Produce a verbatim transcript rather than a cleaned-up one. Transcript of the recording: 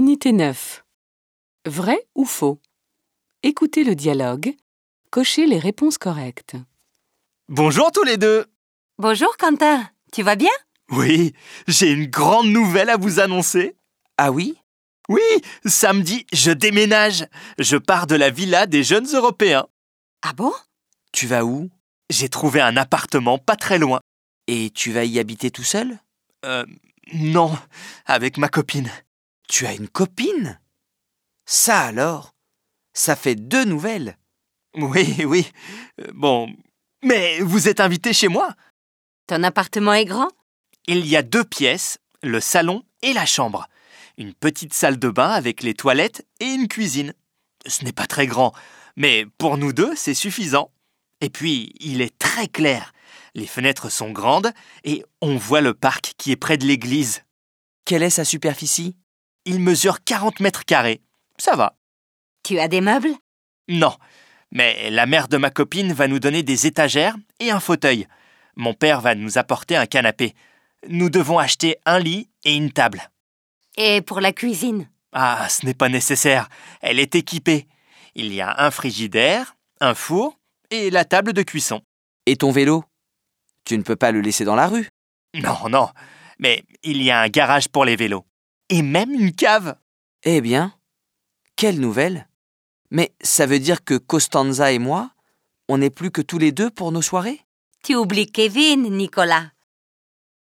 Unité neuf. Vrai ou faux? Écoutez le dialogue. Cochez les réponses correctes. Bonjour tous les deux. Bonjour Quentin, tu vas bien? Oui, j'ai une grande nouvelle à vous annoncer. Ah oui? Oui, samedi, je déménage. Je pars de la villa des jeunes Européens. Ah bon? Tu vas où? J'ai trouvé un appartement pas très loin. Et tu vas y habiter tout seul? Euh, non, avec ma copine. Tu as une copine? Ça alors? Ça fait deux nouvelles. Oui, oui. Euh, Bon, mais vous êtes invité chez moi. Ton appartement est grand? Il y a deux pièces, le salon et la chambre. Une petite salle de bain avec les toilettes et une cuisine. Ce n'est pas très grand, mais pour nous deux, c'est suffisant. Et puis, il est très clair. Les fenêtres sont grandes et on voit le parc qui est près de l'église. Quelle est sa superficie? Il mesure quarante mètres carrés. Ça va. Tu as des meubles? Non, mais la mère de ma copine va nous donner des étagères et un fauteuil. Mon père va nous apporter un canapé. Nous devons acheter un lit et une table. Et pour la cuisine? Ah, ce n'est pas nécessaire. Elle est équipée. Il y a un frigidaire, un four et la table de cuisson. Et ton vélo? Tu ne peux pas le laisser dans la rue. Non, non, mais il y a un garage pour les vélos. Et même une cave. Eh bien, quelle nouvelle! Mais ça veut dire que Costanza et moi, on n'est plus que tous les deux pour nos soirées? Tu oublies Kevin, Nicolas.